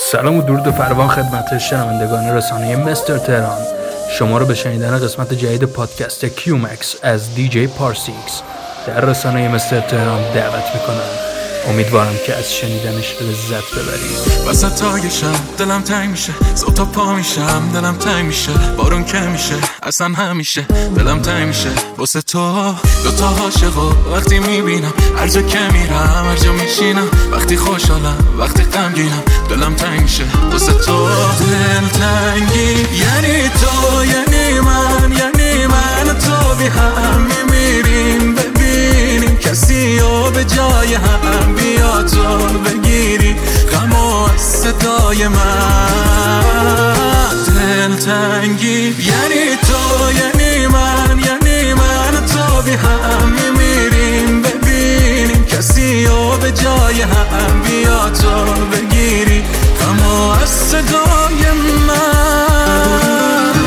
سلام و درود فراوان خدمت شنوندگان رسانه مستر تهران. شما رو به شنیدن قسمت جدید پادکست کیومکس از دیجی پارسیکس در رسانه مستر تهران دعوت میکنم. امیدوارم که از شنیدنش لذت ببرید. وسط تاگشم دلم تنگ میشه، صبح تا پا میشم دلم تنگ میشه، بارون که میشه اصلا همیشه دلم تنگ میشه واسه تو. دوتا عاشقو وقتی میبینم، هر جا که میرم هر جا میشینم، وقتی خوشحالم وقتی غمگینم دلم تنگ میشه واسه تو. دل تنگی یعنی تو، یعنی من تو بی هم میمیریم، ببینیم کسی رو به جای هم، بیا تو بگیری غم و صدای من. دل تنگی یعنی تو، یعنی من تو بی هم میمیریم، ببینیم کسی رو به جای هم، بیا تو بگیری غم و صدای من.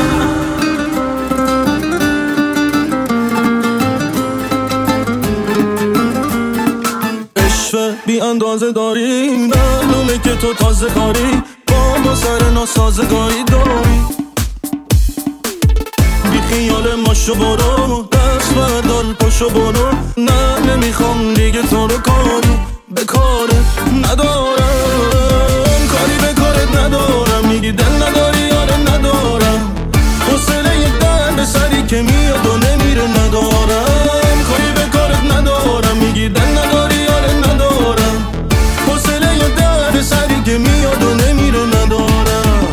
بی اندازه داری، معلومه که تو تازه کاری، با سر ناسازگاری داری. بی خیال ماشو برو، دست بردار پاشو برو، نه نمیخوام دیگه تو رو کاری به کارت ندارم، کاری به کارت ندارم. میگی دل نداری یاره ندارم، حوصله یه درد سری که میاد و نمیره ندارم، کاری به کارت ندارم. میگی دل نداری یاره ندارم، حوصله یه درد سری که میاد و نمیره ندارم.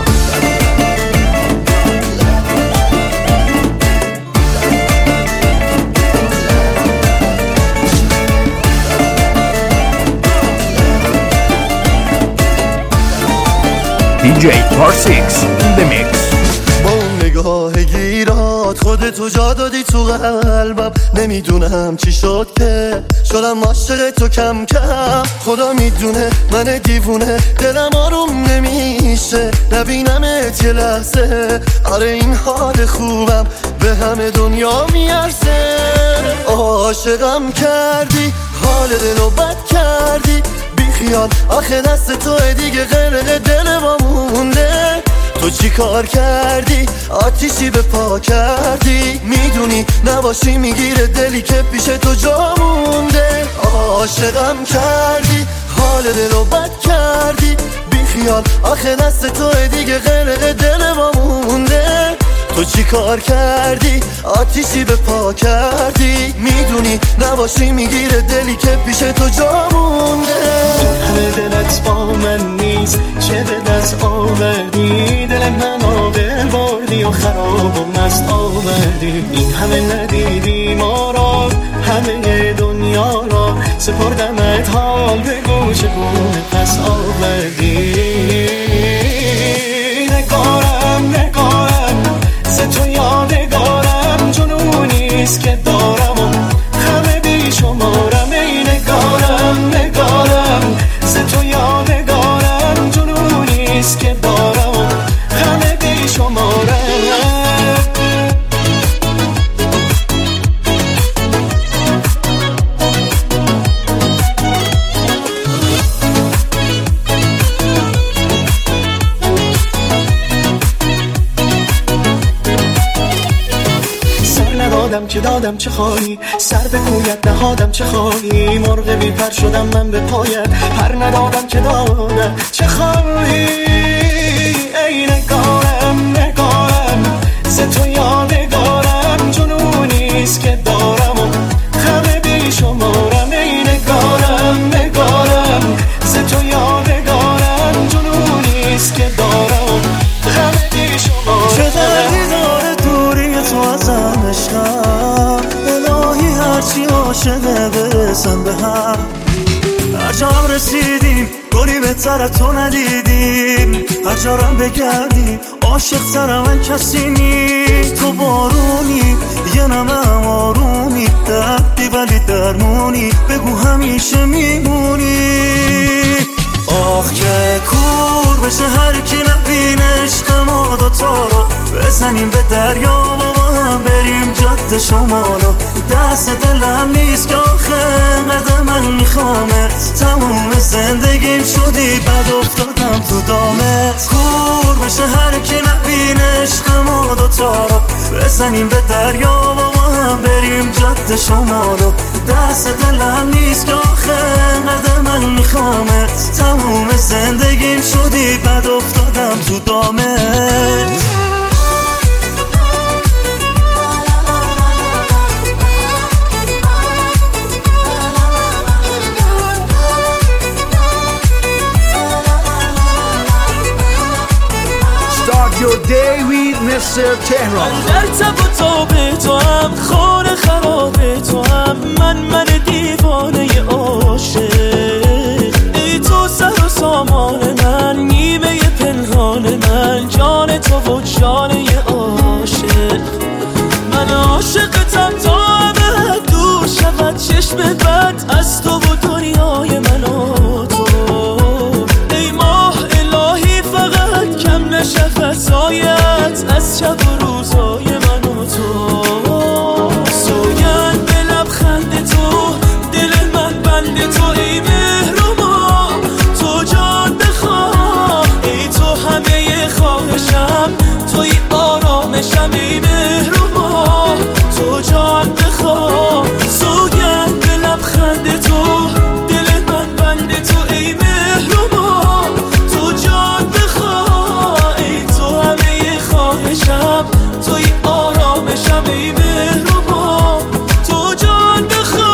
دیجی پارسیکس The Mix. با اون نگاه گیرات خودتو جا دادی تو قلبم، نمیدونم چی شد که شدم عاشق تو کم کم. خدا میدونه من دیوونه، دلم آروم نمیشه نبینمت یه لحظه. آره این حال خوبم به همه دنیا میارزه. عاشقم کردی، حال دلو بد کردی، بیخیال آخه دست توه دیگه غرق دل ما مونده. تو چی کار کردی؟ آتیشی به پا کردی، میدونی نباشی میگیره دلی که پیش تو جا مونده. عاشقم کردی، حال دلو بد کردی، بیخیال آخه دست توه دیگه غرق دل ما مونده. تو چی کار کردی؟ آتیشی به پا کردی، میدونی نباشی میگیره دلی که پیش تو جا مونده. همه دلت با من نیست، چه به دست آوردی، دل منو دل بردی و خراب و مست آوردی. این همه ندیدی ما را، همه دنیا را سپردمت، حال به گوش گونه پس آوردی. نگارم ز تو یادگارم، جنونیست که دارم و همه بی شمارم. ای نگارم ز تو یادگارم، جنونیست که دارم و همه بی شمارم. که دادم چه خواهی، سر به کویت نهادم چه خواهی، مرغ بی پر شدم من به پایت، پر ندادم که دادم چه خواهی. ای نگارم ز تو یادگارم، جنونیست که دارم و همه بی شمارم. ای نگارم ز تو یادگارم، جنونیست که دارم و همه بی شمارم. چه دردی داره دوری تو ازم عشقم، الهی هرچی عاشقه برسن به هم. هر جا هم رسیدیم گلی بهتر تو ندیدیم، هر جا رم بگردیم عاشق تر من کسی نی. تو بارونی یه نمه آرومی، دردی ولی درمونی، بگو همیشه میمونی. آخ که کور بشه هر کی نبینه عشق ما دوتا رو، بزنیم به دریا و هم بریم جاده شمالو. دست دلم نیست که آخه قدم من میخوامه، تموم زندگیم شدی بد افتادم تو دامه. باشه هر کی نبینه عشق ما دوتا رو بزنیم به دریا و ما هم بریم جاده شما رو دست دلم نیست که آخه انقدر من میخوامت تموم زندگیم شدی بد افتادم تو دامت Your day with Mr. Tehran. من در تب و تاب تو هم خانه خراب تو هم من دیوانه عاشق ای تو سر و سامان من نیمه پنهان من جان تو و جانه عاشق من عاشقتم تا ابد دور شود چشم بد از تو و دنیای من و تو ای ماه الهی فقط کم نشه فضایت از شب و روزای من و تو سوگند به لبخند تو دل من بند تو ای مهربا تو جان بخواه ای تو همه خواهشم توی آرامشم ای مهربا تو جان بخواه سوگند به لبخند تو دل من بند تو ای مهربا تو جان بخواه ای تو همه خواهشم توی آرامشم ای مهربا تو جان بخواه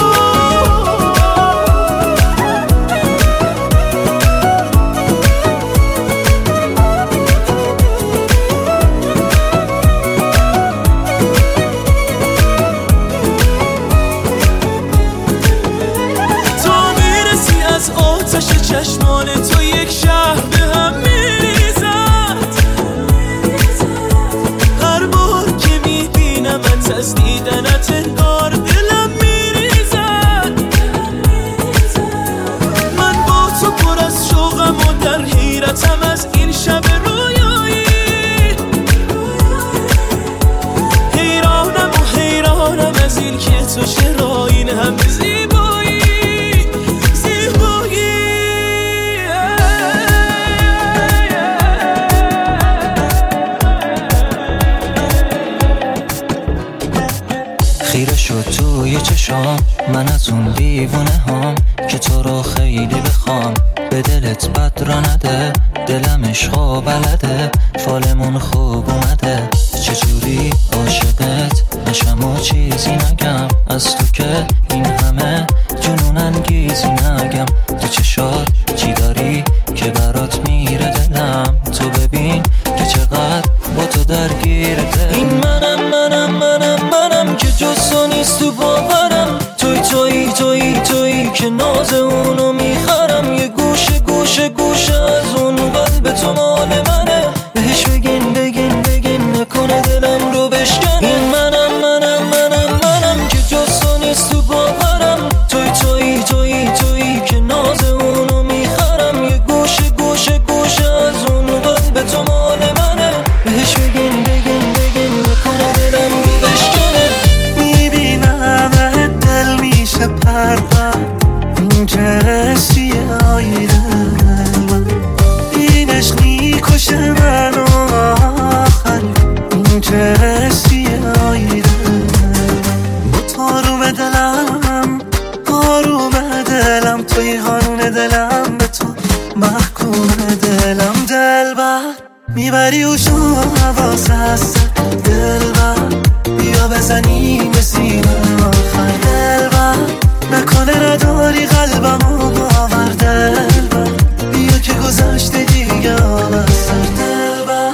تا میرسی از آتش چشمان تو یک شهر به هم میریزد هر بار که میبینمت از دیدنت انگار دلم میریزد من با تو پر از شوقم و در حیرتم از این شب رویایی حیرانم از این که تو چرا این همه زیبایی خیره شد توی چشام من از اون دیوونه هام که تو رو خیلی بخوام به دلت بد را نده دلم عشقا بلده فالمون خوب اومده چجوری عاشقت نشم و چیزی نگم از تو که این همه جنون انگیزی نگم تو چشات چی داری که برات میره دلم تو ببین که چقدر با تو درگیرته این منم که جز تو نیست تو باورم توی که ناز اونو میخرم یه گوشه از اون قلب تو مال منه بهش بگین نکنه دلم رو بشکنه این منم که جز تو نیست تو باورم توی که ناز اونو میخرم یه گوشه از اون قلب تو مال منه بهش بگین نکنه دلم رو بشکنه میبینم دل میشه پرپر این که رسیه آیده این عشق میکشه منو آخر این که رسیه آیده با تاروم دلم توی قانون دلم به تو محکوم دلم دلبر میبری و شو حواس هست دلبر بیا بزنیم به سینه آخر دلبر نکنه نداری قلبم و باور دلبر بیا که گذشته دیگه آب از سر دلبر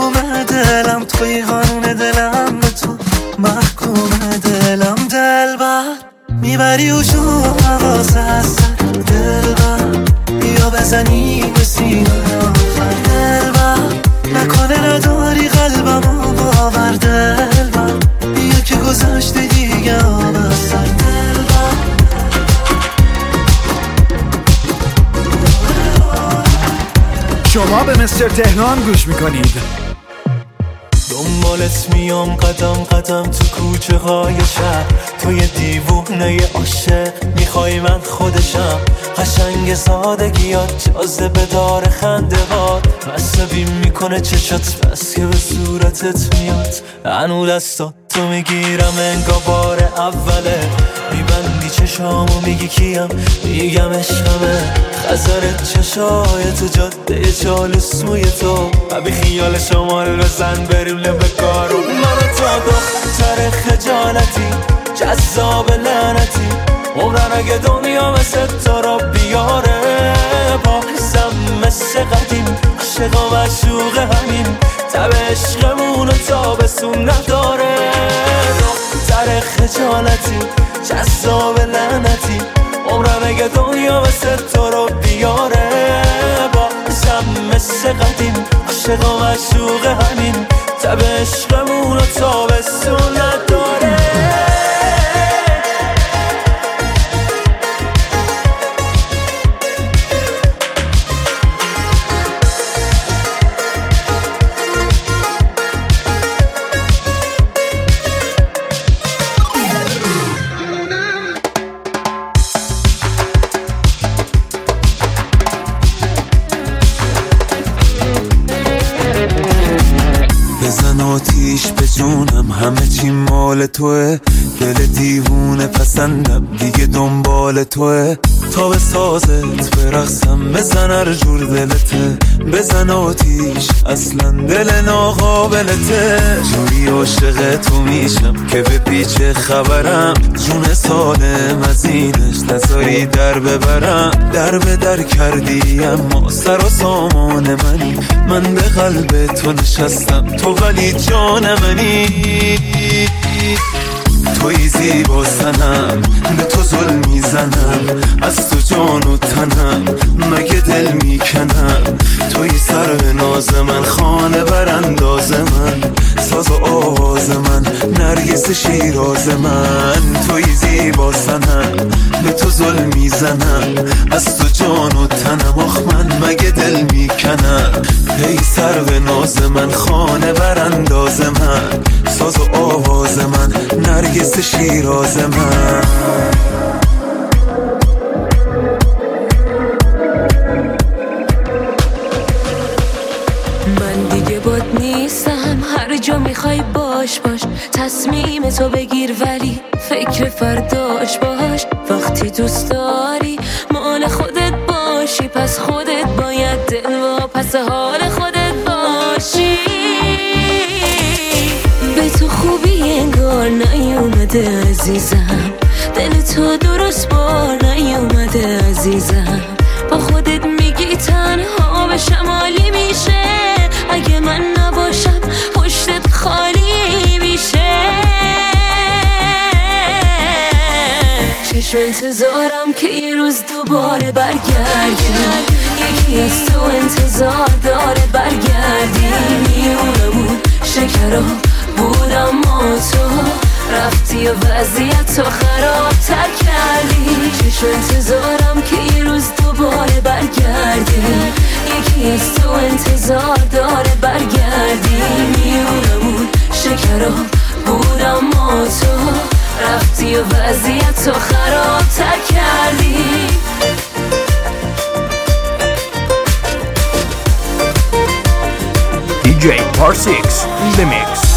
محکوم دلم، توی قانون دلم، به تو محکوم دلم. دلبر میبری و شو حواس از سر دلبر، بیا بزنی به سینه آخر دلبر، نکنه نداری قلبمو باور دلبر، بیا که گذاشته دیگه آب از سر دلبر. شما به مستر تهران گوش میکنید. دنبالت میام قدم قدم تو کوچه های شهر، توی دیوونه عاشق میخوای من خودشم، قشنگ سادگیات جاذبه داره خنده هات، عصبی میکنه چشات بس که به صورتت میاد، هنو دستا تو میگیرم انگار بار اوله، میبندی چشامو میگی کیم، میگم عشقمه، خزرت چشای تو جاده چالوس موی تو، بی خیال شمال بزن بریم لبه کارو، منو تا دختر خجالتی جذاب لعنتی، عمرن اگه دنیا مثل تو را بیاره، بازم مثل قدیم عاشق و معشوق همین، تب عشقمونو تابستون نداره، دختر خجالتی جذاب لعنتی، عمرن اگه دنیا مثل تو را بیاره، بازم مثل قدیم عاشق و معشوق همین، تب عشقمونو تابستون نداره. بزن آتیش به جونم، همه چی مال توه، دل دیوونه پسندم دیگه دنبال توه، تا به سازت برقصم بزن هر جور دلته، بزن آتیش اصلا دل ناقابلته، جوری عاشق تو میشم که به پیچ خبرم، جون سالم از اینش نذاری در ببرم، در به در کردی اما سر و سامان منی، من به قلب تو نشستم تو ولی جان منی، توی زیبا سنم به تو ظلم میزنم، از تو جان و تنم مگه دل میکنم، توی سر به ناز من، خانه برانداز من، ساز و آواز من، نرگس شیراز من، توی زیبا سنم به تو ظلم میزنم، از تو جان و تنم، آخ من مگه دل میکنم، هی سر به ناز من، خانه برانداز من، ساز و آواز من، نرگس شیراز من. من دیگه باد نیستم، هر جا میخوای باش باش، تصمیم تو بگیر ولی فکر فرداش باش، وقتی دوست داری مال خودت باشی، پس خودت باید دل و پس حال خودت باشی، به تو خوبی انگار نیومده عزیزم، دل تو درست بار نیومده عزیزم، با خودت میگی تنها به شمالی میشه، اگه من نباشم پشتت خالی میشه، چشم انتظارم که یه روز دوباره برگردی، یکی از تو انتظار داره برگردی، میونمون شکرها بود اما تو رفتی و وضعیت تو خرابتر کردی، چشم انتظارم که یه روز دوباره برگردی، یکی از تو انتظار داره برگردی، میونمون شکرها بود اما تو رفتی و وضعیت تو خرابتر کردی. DJ Parsix in the mix.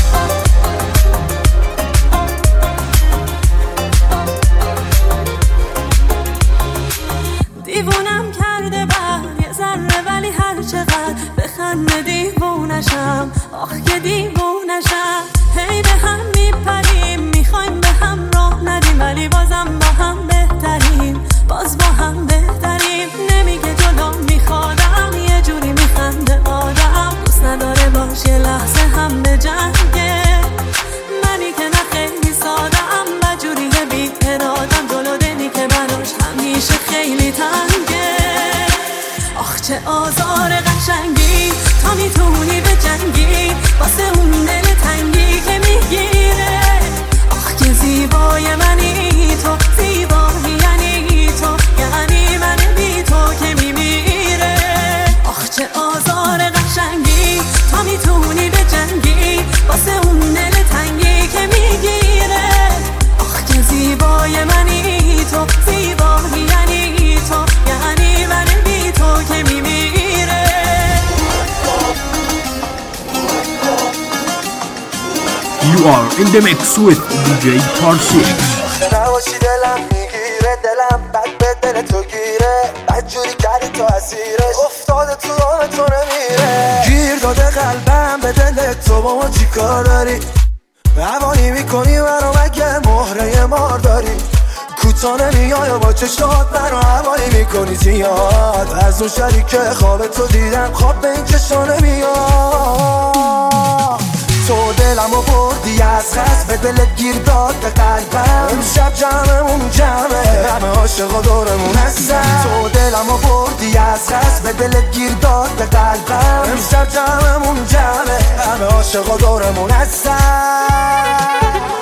دیوونم کرده بر یه ذره، ولی هر چقدر بخنده دیوونشم، آخ که دیوونشم، هی به هم میپریم، میخوایم به هم راه ندیم، ولی بازم با هم بهتریم، باز با هم بهتریم، نمیگه جلو میخوادم، یه جوری میخنده آدم، دوست نداره باشی یه لحظه هم به جنگه. منی که نه خیلی سادم و جوریه بی ارادم، جلو دلی که براش همیشه خیلی تنگه. آخ چه آزار قشنگی، تا میتونی به جنگی واسه اون دل تنگی که میگیره. آخ که زیبای منی تو، زیبایی یعنی تو، یعنی من بی تو که میمیره. آخ چه آزار قشنگی، تا میتونی به جنگی واسه اون دل تنگی که میگیره. آخ که زیبای منی تو، زیبایی یعنی تو، یعنی من بی تو که میمیره. You are in the mix with DJ Parsi. نباشی دلم میگیره، دلم بد به دل تو گیره، بد جوری کردی تو اسیرش، افتاده تو راه تو نمیره. گیر داده قلبم به دل تو، با ما چی کار داری؟ هوایی میکنی منو مگه مهره مار داری؟ کوتاه نمیای با چشات منو هوایی میکنی زیاد. از اون شریک خواب تو دیدم، خواب به این چشا نمیاد. تو دلمو بردی از خست، به دلت گیر داد به قلبم. امشب جمعمون جمعه، همه عاشقا دورمون هستن. تو دلمو بردی از خست، به دلت گیر داد به قلبم. امشب جمعمون جمعه، همه عاشقا دورمون هستن.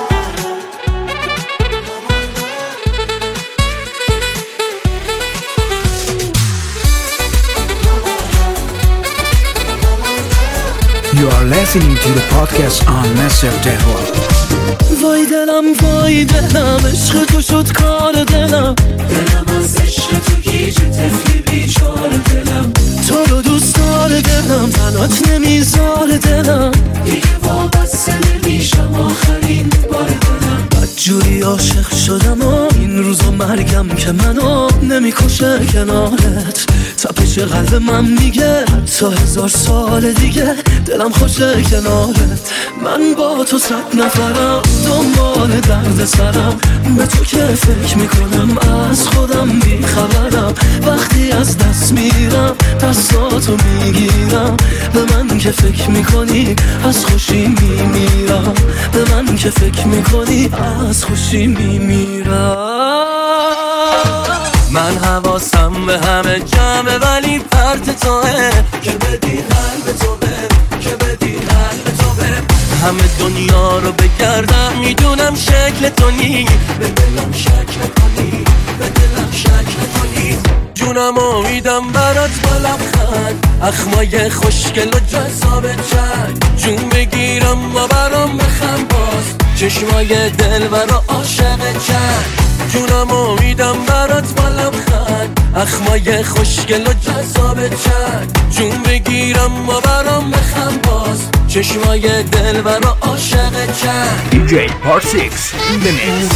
You are listening to the podcast on Master Terror. وای دلم عشق تو شد کار دلم از عشق تو گیج تفلی بیچار دلم. تو رو دوست دار دلم، تنات نمیذار دلم، دیگه وابسته نمیشم آخرین بار دلم. بدجوری عاشق شدم و این روزا مرگم که منو نمیکشه کنارت. تپش قلب من میگه حتی 1000 سال دیگه دلم خوشه کنارت. من با تو 100 نفرم، دنبال درد سرم، به تو که فکر میکنم از خودم بیخبرم. وقتی از دست میرم دستاتو میگیرم، به من که فکر میکنی از خوشی میمیرم. به من که فکر میکنی از خوشی میمیرم. من حواسم به همه جمعه ولی پرت توه، که بدی قلب تو بره، که بدی قلب تو بره. همه دنیا رو بگردم میدونم شکل تو نی، به دلم شک نکنی، به دلم شک نکنی. جونم امیدم برات با لبخند، اخمای خوشگل و جذاب چند. جون بگیرم و برام بخم باز، چشمای دلبر و عاشق چند. جونم امیدم برات با لبخند، اخمای خوشگل و جذاب چند. جون بگیرم و برام بخم باز، چشمای دلبر و عاشق چند. DJ Parsi in the mix.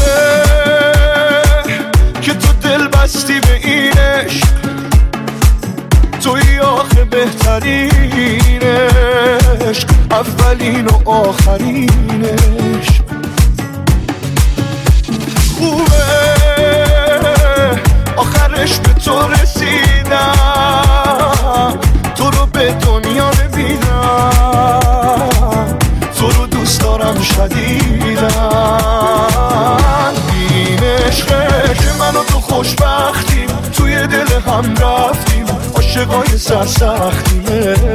که تو دل بستی به این عشق، توی آخه بهترین عشق، اولین و آخرین عشق. خوبه آخرش به تو رسیدم، تو رو به دنیا ببینم، تو رو دوست دارم شدیدم. این عشقه که من و تو خوشبختیم، توی دل هم رفتیم، عاشقای سرسختیم.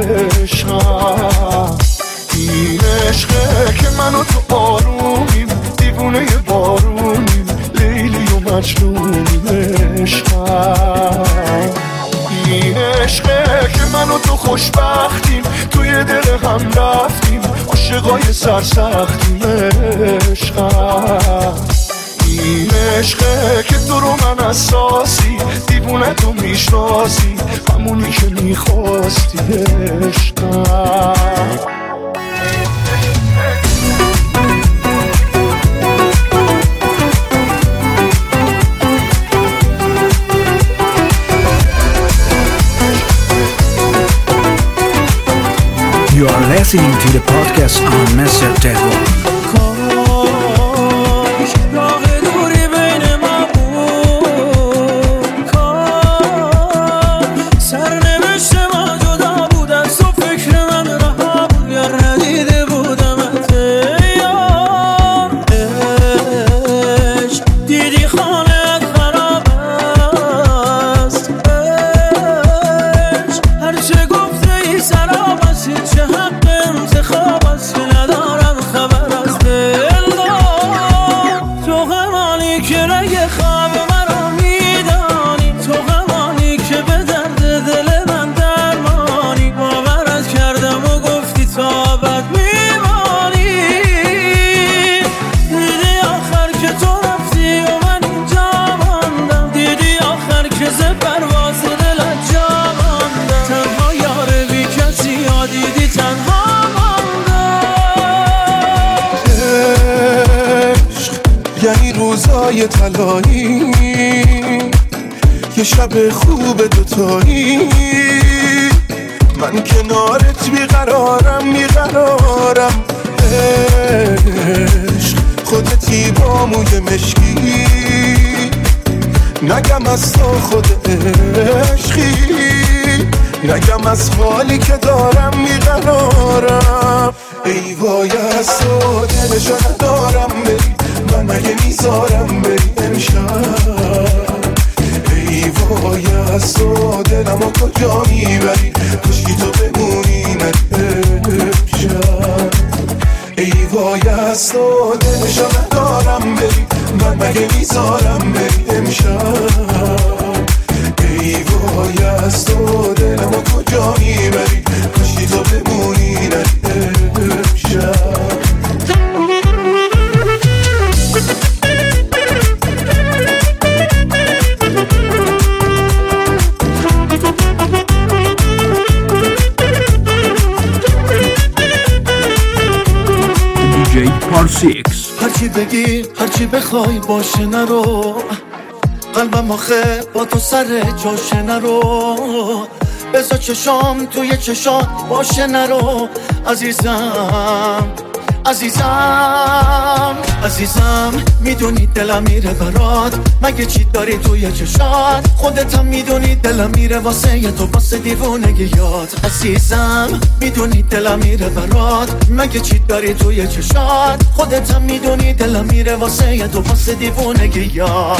عشقم این عشقه که من و تو آرومیم، دیوونه بارونیم، لیلی و مجنونیم. عشقم این عشقه که من و تو خوشبختیم، توی دل هم رفتیم، عاشقای سرسختیم. عشقم این عشقه که تو رو من اساسی، دیوونه تو میشناسی، همونی که میخواستی. عشقم You are listening to the podcast on Master Terror. کاش راه دوری بین ما بود، کاش سرنوشت ما جدا بود، از تو فکر من رها بود. یا روزای طلایی، یه شب خوب دوتایی، من کنارت بیقرارم بیقرارم. عشق خودتی با موی مشکی، نگم از تو خود عشقی، نگم از حالی که دارم بیقرارم. ای وای از تو دلشو ندارم بری، من مگه میذارم بری امشب. ای وای از تو دلمو کجا میبری، کشکی تو بمونی من امشب. ای وای از تو دلشو ندارم بری، من مگه میذارم بری امشب. ای وای از تو دلمو کجا میبری، کشکی تو بمونی من امشب. پارسیکس. هرچی بگی هرچی بخوای باشه نرو، قلبم آخه با تو سر جاشه نرو. بذار چشام توی چشات باشه نرو. عزیزم عزیزم عزیزم، میدونی دلم میره برات، مگه چی داری توی چشات؟ خودتم میدونی دلم میره واسه یه تو، واسه دیوونگیات. عزیزم میدونی دلم میره برات، مگه چی داری توی چشات؟ خودتم میدونی دلم میره واسه یه تو، واسه دیوونگیات.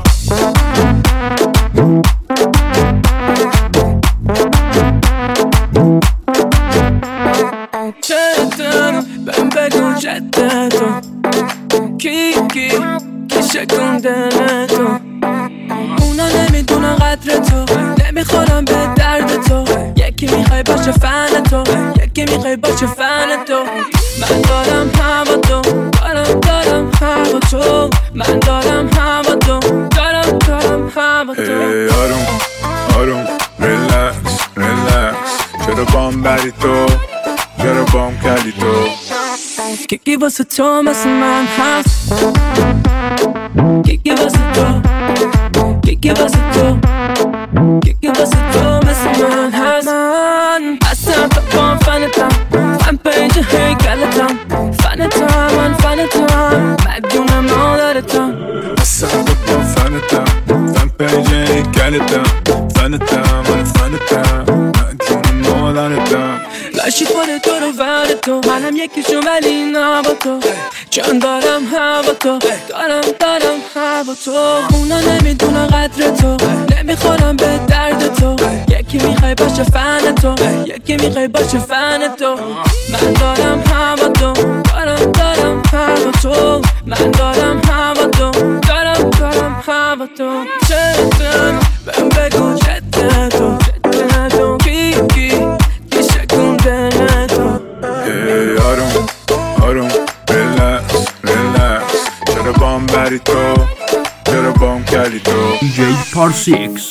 چتن بهم بگو جدتو، کی شکن دلتو. اونا نمیدونن قدر تو، نمیخورم به درد تو. یکی میخوای باشه فن تو، یکی میخوای باشه فن تو. من دارم هوا تو، دارم هوا تو. من دارم هوا تو، دارم هوا تو. آروم آروم ریلکس چرا بام بری تو، چرا بام کردی تو. یکی واسه تو مثل من هست، یکی واسه تو، یکی واسه تو، یکی واسه تو مثل من هست. من هستم تو بام فنتم، فن پیج هیکلتم، فنتم من فنتم، مدیون مادرتم. هستم تو بام فنتم، فن پیج هیکلتم، فنتم من فنتم، مدیون مادرتم. لاشی کنه تو رو ور تو، منم یکیشون ولی نه با تو. چون دارم هوا تو، دارم هوا تو. اونا نمیدونن قدر تو، نمیخورم به درد تو. یکی میخوای باشه فن تو، یکی میخوای باشه فن تو. من دارم هوا تو، دارم هوا تو. من دارم هوا تو، دارم هوا تو. چتن بهم بگو جدتو، کی شکن دلتو. آروم آروم ریلکس چرا بام بری تو، چرا بام کردی تو. دیجی پارسیکس.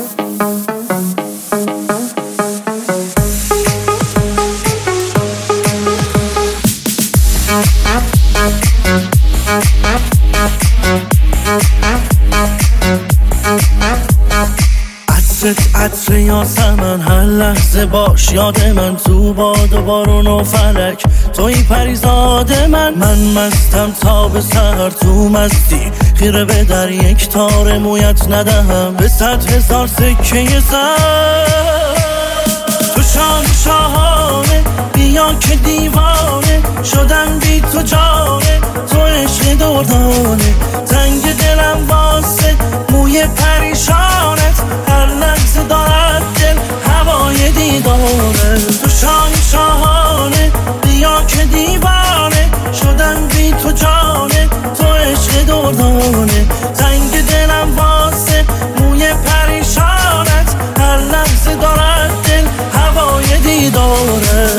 عطر یاسمن هر لحظه باش یاد من، تو باد و بارون و فلک توی پریزاد من مستم تا به سحر تو مستی، خیره به در یک تار مویت ندهم به 100,000 سکه سر. تو شاهانه بیا که دیوانه شدم بی تو جانه، تو عشق دردانه تنگ دلم واسه موی پریشانت، هر لحظه دارد دل هوای دیدانه. تو شاهانه بیا که دیوانه شدم بی تو جانه، تو عشق دردانه تنگ دلم واسه موی پریشانت، هر لحظه دارد دل هوای دیدانه.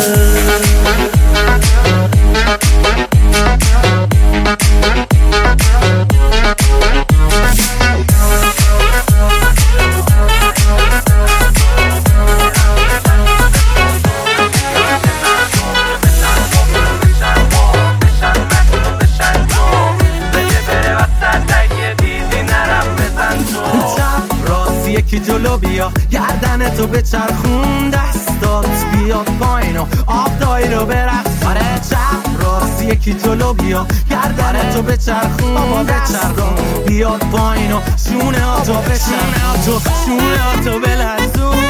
تو بچرخون دستات بیاد پایین و آب دایی رو برقص آره چپ راست یکی جلو بیا گردن تو بچرخون بابا بچرخون بیاد پایین و شونه ها تو بچرخون شونه ها تو بلرزون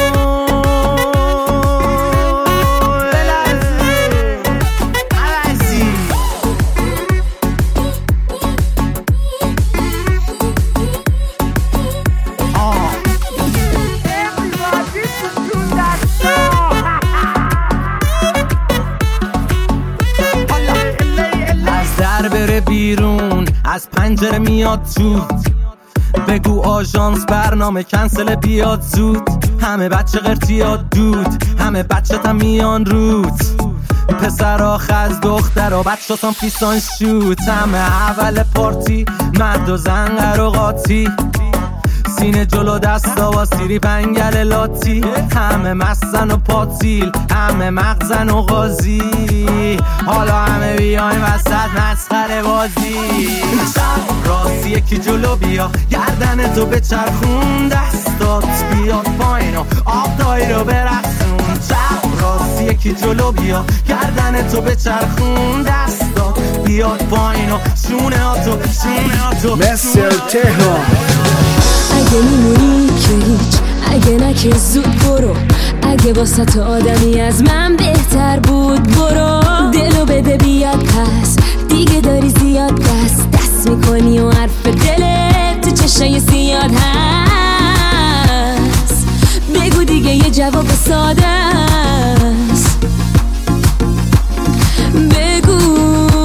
بیرون از پنجره میاد تو بگو آژانس برنامه کنسل بیاد زود همه بچه قرتیاد دود همه بچه تا میان رود پسرها خز دخترها بچه تام پیسان شوت همه اول پارتی مرد و زن قراقاتی سینه جلو دستا و سیری پنگل لاتی همه مستن و پاتیل همه مغزن و غازی حالا همه بیایم وسط مسخره بازی چپ راست یکی جلو بیا گردن تو بچرخون دستات بیاد پایین و آب دایی رو برقصون چپ راست یکی جلو بیا گردن تو بچرخون دستات بیاد پایین و شونه ها تو مستر تهران اگه میمونی که هیچ اگه نه که زود برو اگه واسه تو آدمی از من بهتر بود برو دلو بده بیاد پس دیگه داری زیاد دست میکنی و حرف دلت تو چشای سیاد هست بگو دیگه یه جواب ساده است بگو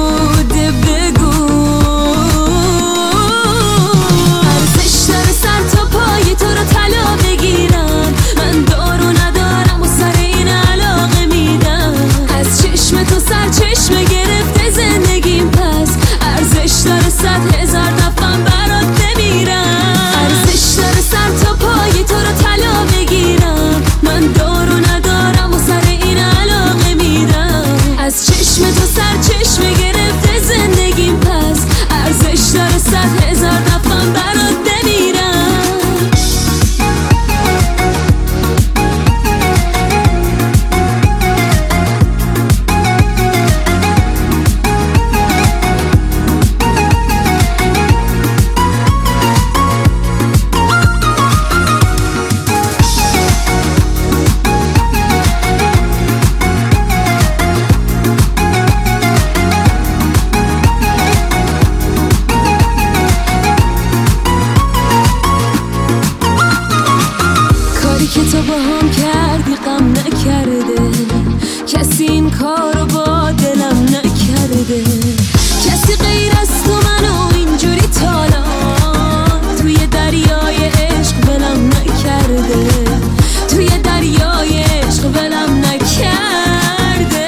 تو رو طلا بگیرم من دارو ندارم و سر این علاقه میدم از چشم تو سر چشمه گرفته زندگیم پس ارزش داره 100,000 دفعه برات بمیرم ارزش داره سر تا پای تو رو طلا بگیرم من دارو ندارم و سر این علاقه میدم از چشم تو سر چشمه گرفته زندگیم پس ارزش داره 100,000 دفعه برات بمیرم که تو با هم کردی غم نکرده کسی این کارو با دلم نکرده کسی غیر از تو منو اینجوری تالا توی دریای عشق ولم نکرده توی دریای عشق ولم نکرده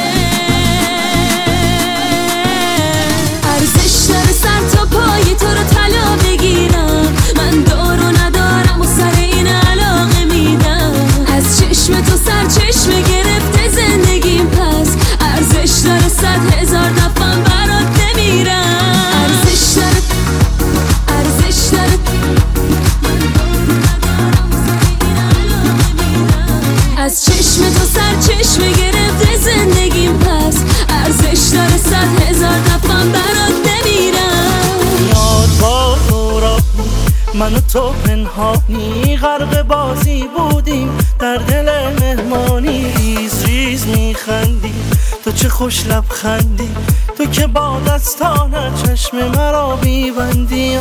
ارزش داره سر تا پای تو رو طلا بگیرم من دارو ندارم و سر این علاقه میدم از چشم تو سر چشمه گرفته زندگیم پس ارزش داره 100,000 دفعه برات بمیرم ارزش داره از چشم تو سر چشمه گرفته زندگیم پس ارزش داره 100,000 دفعه برات بمیرم یاد بارا من و تو پنهانی غرق بازی بودیم در دل مهمانی ریز ریز میخندی تو چه خوش لبخندی تو که با دستانت چشم مرا میبندی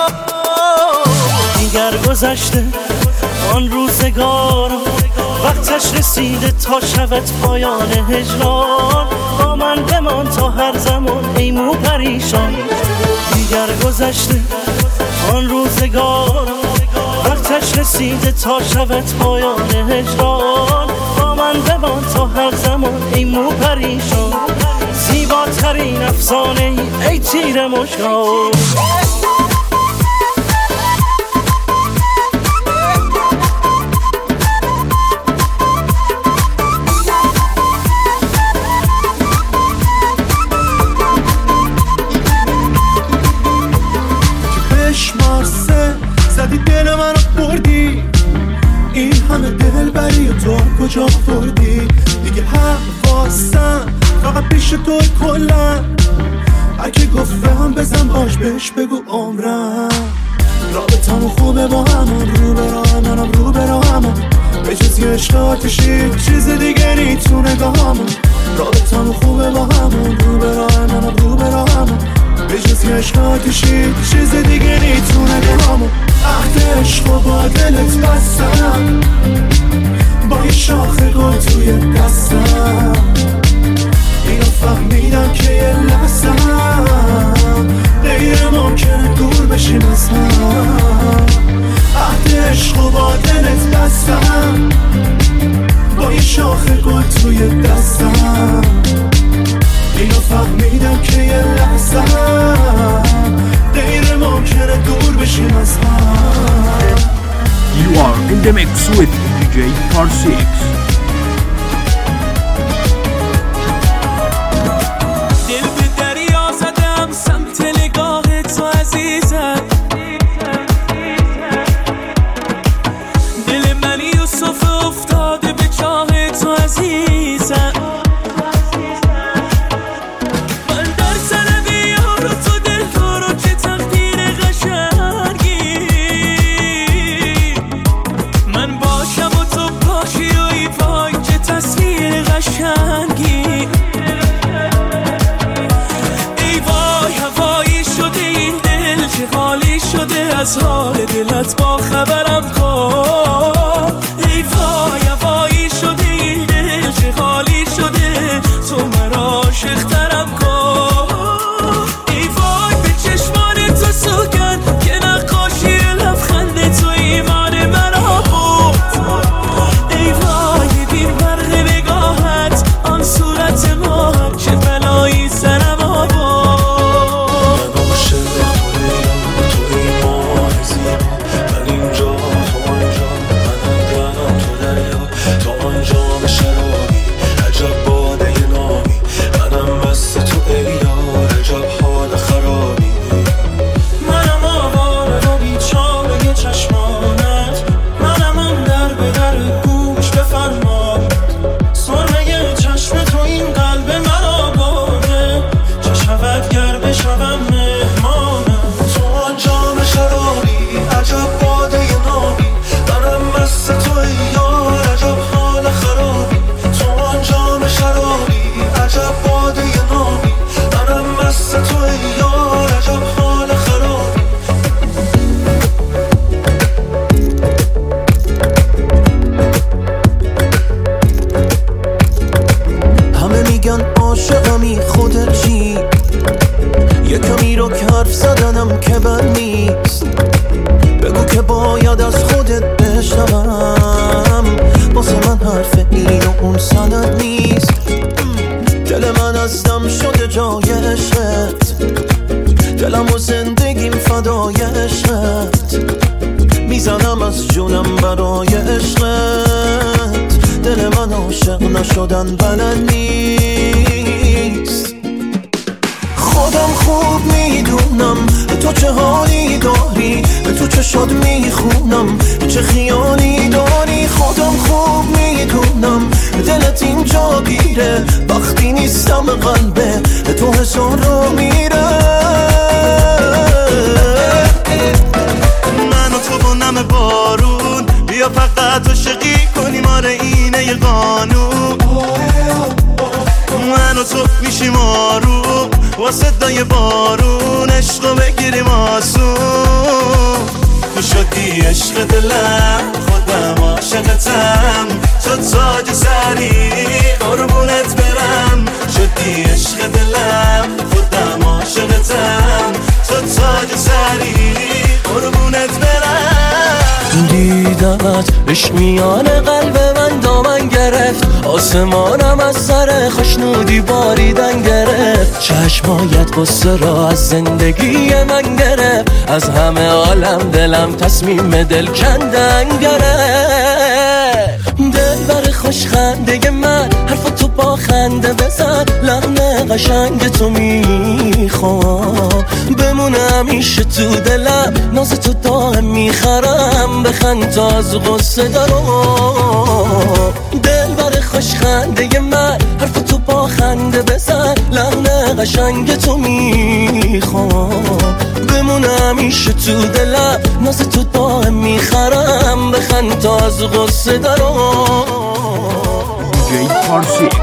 دیگر گذشته آن روزگارم وقتش رسیده تا شود پایان هجران با من بمان تا هر زمان ای مو پریشان دیگر گذشته آن روزگارم وقتش رسیده تا شود پایان هجران با من بمان تا هر زمان ای مو پریشان زیباترین افسانه ای تیر مشکان زدی دل منو بردی این همه دل بری و کلا اگه گفتم بزن باش بهش بگو عمرم رابطمون خوبه با همون رو به راه منم رو به راه همون به جز یه عشق آتشی چیز دیگه نیتو نگاهمون رابطمون خوبه با همون رو به راه منم رو به راه همون به جز یه عشق آتشی چیز دیگه نیتو نگاهمون عهد عشق و با دلت بستم با یه شاخه گل توی دستم اینو فهمیدم که یه لحظم غیر ممکنه دور بشیم از هم عهد عشق و با دلت بستم با یه شاخه گل توی دستم اینو فهمیدم که یه لحظم غیر ممکنه دور بشیم از هم. You are in the mix with DJ Parsix. دل به دریا زدم سمت نگاه تو عزیزم دل من یوسف افتاده به چاه تو عزیزم من در سر بیار تو دل تو رو چه تقدیر قشنگی من باشم و تو باشی و ای وای چه تصویر قشنگی ای وای هوایی شده این دل چه خالی شده از حال دلت با خبرم کن ای وای هوایی شده این دل چه خالی شده تو مرا عاشق ترم کن ای وای به چشمان تو سوگن که نقاشی لبخند تو ایمان مرا بود ای وای بین برق نگاهت آن صورت ماه چه بلایی سرم آورد من عاشق تو ایمان زیبا من اینجا تو آنجا منم تو دریا تو آنجا به شرابی عجب باده نامی منم مست تو ای یار عجب حال خرابی منم آواره و بیچاره چشمانت منم آن در به در گوش بفرما سرمه چشم تو این قلب مرا برده چه شود گر بشوم مهمانم تو آنجا به شرابی عجب باده نامی منم مست تو ای یار عجب حال خرابی تو آنجا به شرابی عجب باده نامی منم مست تو ای یار عجب حال خرابی همه میگن عاشقمی خودت چی یه کمی رو که حرف زدنم که بد نیست بگو که باید از خودت بشنوم واسه من حرف این و اون سند نیست دل من از دم شده جای عشقت دلم و زندگیم فدای عشقت میزنم از جونم برای عشقت دل من عاشق نشدن بلد نیست خودم خوب میدونم تو چه حالی داری تو چه شاد میخونم چه خیالی داری خودم خوب میدونم دلت اینجا گیره وقتی نیستم قلبه تو حسان رو میره من و تو با نم بارون بیا فقط عاشقی کنیم آره اینه یه قانون من و تو میشیم آروم با صدای بارون عشقو بگیریم آسون تو شدی عشق دلم خودم عاشقتم تو تاج سری قربونت برم شدی عشق دلم خودم عاشقتم تو تاج سری قربونت برم دیدمت عشق میان قلب من دامن گرفت آسمانم از سر خوشنودی باریدن گرفت چشمایت قصه را از زندگی من گرفت از همه عالم دلم تصمیم دل کندن گرفت دل بر خوش خنده من حرف تو با خنده بزن لحن قشنگ تو میخوام بمونه همیشه تو دلم ناز تو دائم میخرم بخند تا از غصه دارم دل دختر خوشخنده من، حرف تو با خنده بزن، لحن قشنگ تو میخوام بمونه همیشه تو دلم، ناز تو دائم میخرم، بخند تا از غصه درام. DJ Parsix.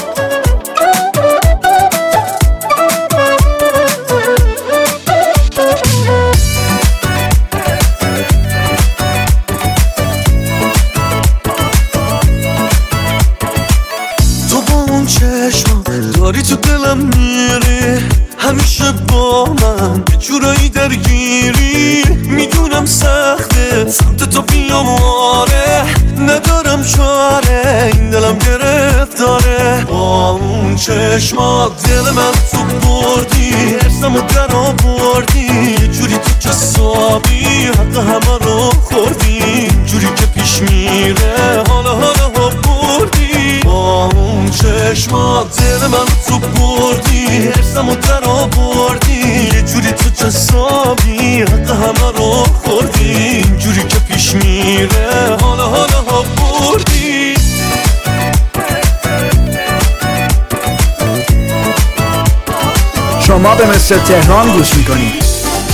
داری تو دلم میری، همیشه با من یه جورایی درگیری، میدونم سخته سمت تو بیام، آره ندارم چاره، این دلم گرفتاره. با اون چشمات دل من تو بردی، حرسمو در آوردی، یه جوری تو جسابی حق همه رو خوردی، جوری که پیش میره حالا بردی. با اون چشمات دل من تو بردی، حرسمو در آوردی، یه جوری تو جسابی حق همه رو خوردی، جوری که پیش میره حالا بردی. شما به مستر تهران گوش میکنید.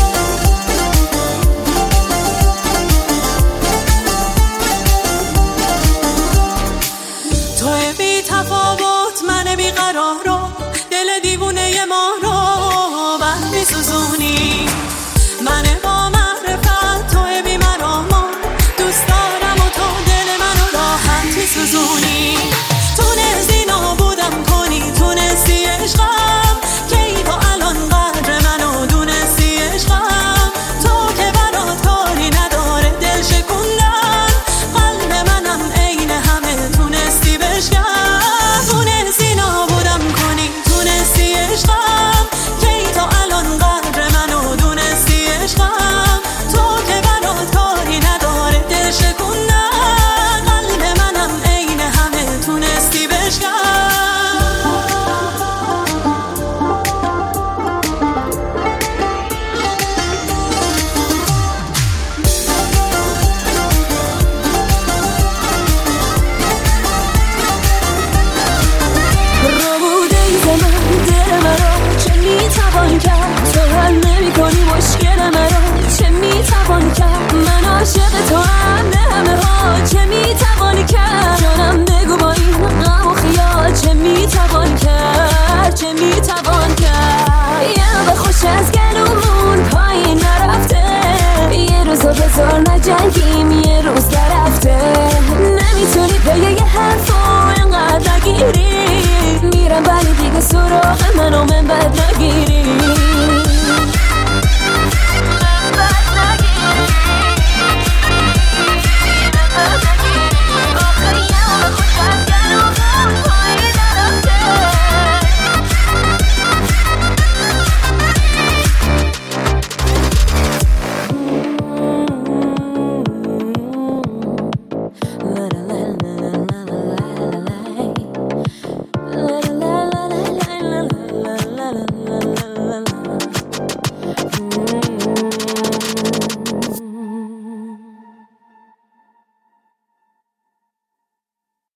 جنگیم یه روز درفته، نمیتونی به یه حرف و اینقدر نگیری، میرم ولی دیگه سراغ منو من بد نگیری. la la